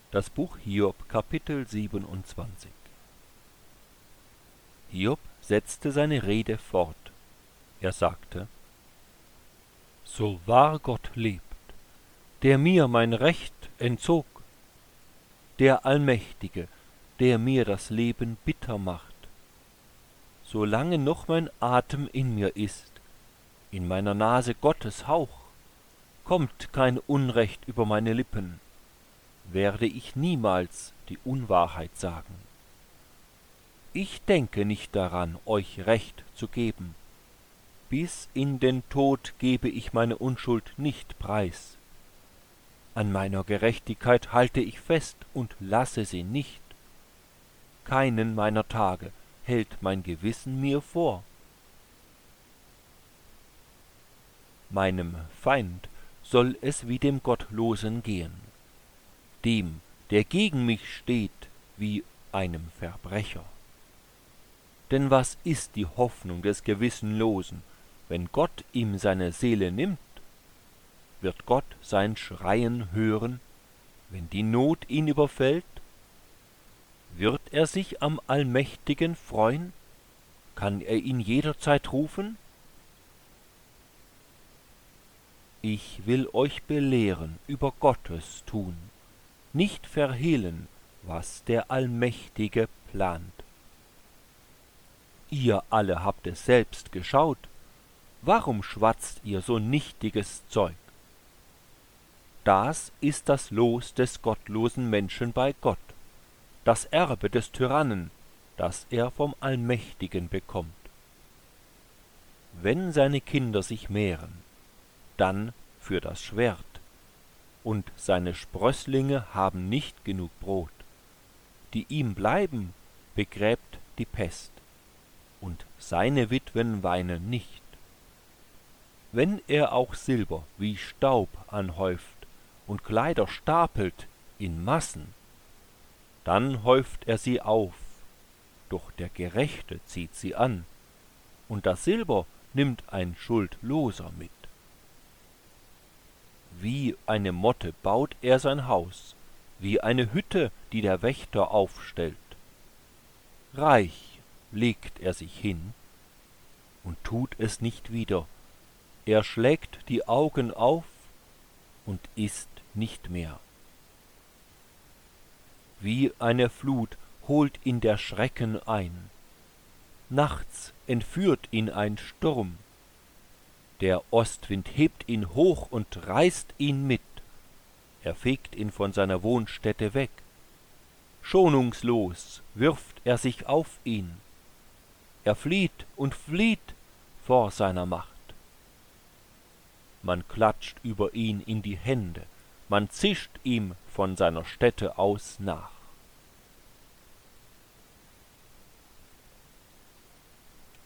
Das Buch Hiob, Kapitel 27. Hiob setzte seine Rede fort. Er sagte: So wahr Gott lebt, der mir mein Recht entzog, der Allmächtige, der mir das Leben bitter macht. Solange noch mein Atem in mir ist, in meiner Nase Gottes Hauch, kommt kein Unrecht über meine Lippen, werde ich niemals die Unwahrheit sagen. Ich denke nicht daran, euch Recht zu geben. Bis in den Tod gebe ich meine Unschuld nicht preis. An meiner Gerechtigkeit halte ich fest und lasse sie nicht. Keinen meiner Tage hält mein Gewissen mir vor. Meinem Feind soll es wie dem Gottlosen gehen, dem, der gegen mich steht, wie einem Verbrecher. Denn was ist die Hoffnung des Gewissenlosen, wenn Gott ihm seine Seele nimmt? Wird Gott sein Schreien hören, wenn die Not ihn überfällt? Wird er sich am Allmächtigen freuen? Kann er ihn jederzeit rufen? Ich will euch belehren über Gottes Tun, nicht verhehlen, was der Allmächtige plant. Ihr alle habt es selbst geschaut, warum schwatzt ihr so nichtiges Zeug? Das ist das Los des gottlosen Menschen bei Gott, das Erbe des Tyrannen, das er vom Allmächtigen bekommt. Wenn seine Kinder sich mehren, dann für das Schwert, und seine Sprösslinge haben nicht genug Brot. Die ihm bleiben, begräbt die Pest, und seine Witwen weinen nicht. Wenn er auch Silber wie Staub anhäuft und Kleider stapelt in Massen, dann häuft er sie auf, doch der Gerechte zieht sie an, und das Silber nimmt ein Schuldloser mit. Wie eine Motte baut er sein Haus, wie eine Hütte, die der Wächter aufstellt. Reich legt er sich hin und tut es nicht wieder. Er schlägt die Augen auf und isst nicht mehr. Wie eine Flut holt ihn der Schrecken ein. Nachts entführt ihn ein Sturm. Der Ostwind hebt ihn hoch und reißt ihn mit. Er fegt ihn von seiner Wohnstätte weg. Schonungslos wirft er sich auf ihn. Er flieht und flieht vor seiner Macht. Man klatscht über ihn in die Hände, man zischt ihm von seiner Stätte aus nach.